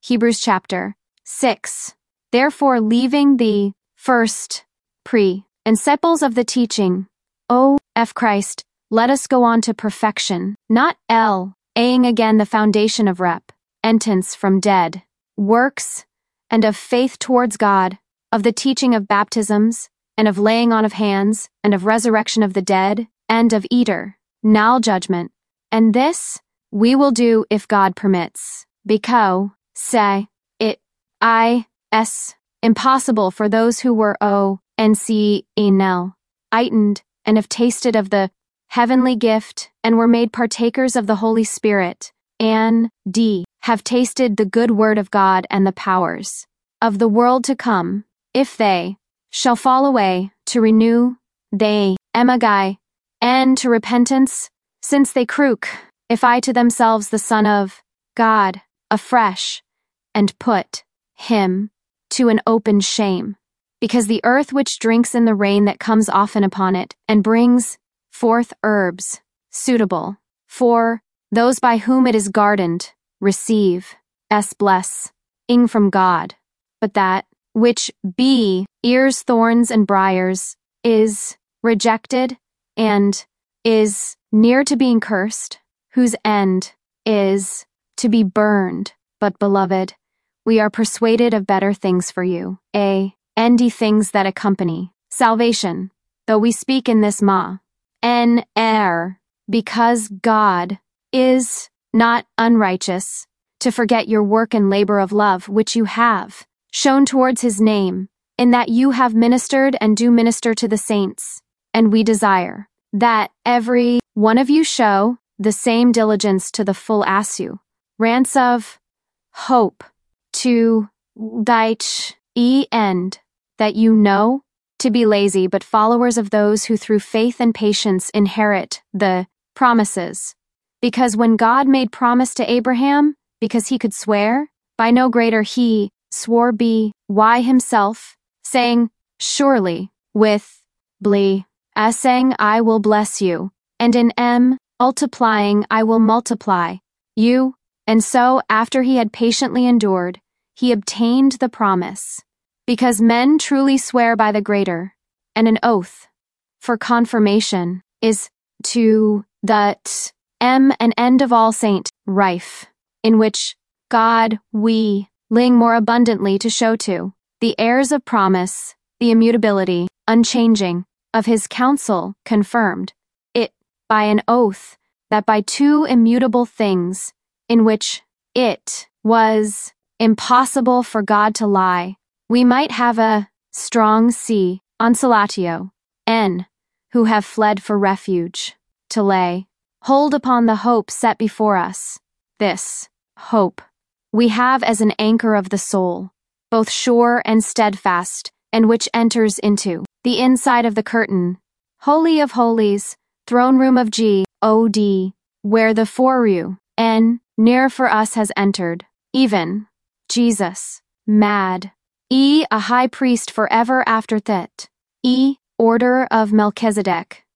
Hebrews chapter 6. Therefore, leaving the first principles of the teaching, of Christ, let us go on to perfection, not laying again the foundation of repentance from dead works, and of faith towards God, of the teaching of baptisms, and of laying on of hands, and of resurrection of the dead, and of eternal judgment. And this we will do if God permits, because it is impossible for those who were enlightened, and have tasted of the heavenly gift, and were made partakers of the Holy Spirit, and have tasted the good word of God and the powers of the world to come, if they shall fall away, to renew they again, and to repentance, since they crucify to themselves the Son of God afresh, and put him to an open shame. Because the earth which drinks in the rain that comes often upon it, and brings forth herbs suitable for those by whom it is gardened, receive blessing from God. But that which bears thorns and briars is rejected, and is near to being cursed, whose end is to be burned. But, beloved, we are persuaded of better things for you, and things that accompany salvation, though we speak in this manner, because God is not unrighteous, to forget your work and labor of love which you have shown towards his name, in that you have ministered and do minister to the saints. And we desire that every one of you show the same diligence to the full assurance of hope, to thy end, that you know to be lazy, but followers of those who through faith and patience inherit the promises. Because when God made promise to Abraham, because he could swear, by no greater he swore by himself, saying, surely, with saying, I will bless you, and in multiplying I will multiply you. And so, after he had patiently endured, he obtained the promise. Because men truly swear by the greater, and an oath for confirmation is to the an end of all saint rife, in which God willing more abundantly to show to the heirs of promise the immutability, unchanging, of his counsel, confirmed it by an oath, that by two immutable things, in which it was impossible for God to lie, we might have a strong consolatio, who have fled for refuge, to lay hold upon the hope set before us. This hope we have as an anchor of the soul, both sure and steadfast, and which enters into the inside of the curtain, Holy of Holies, throne room of God, where the Foru, near for us has entered, even Jesus, a high priest forever after that, order of Melchizedek,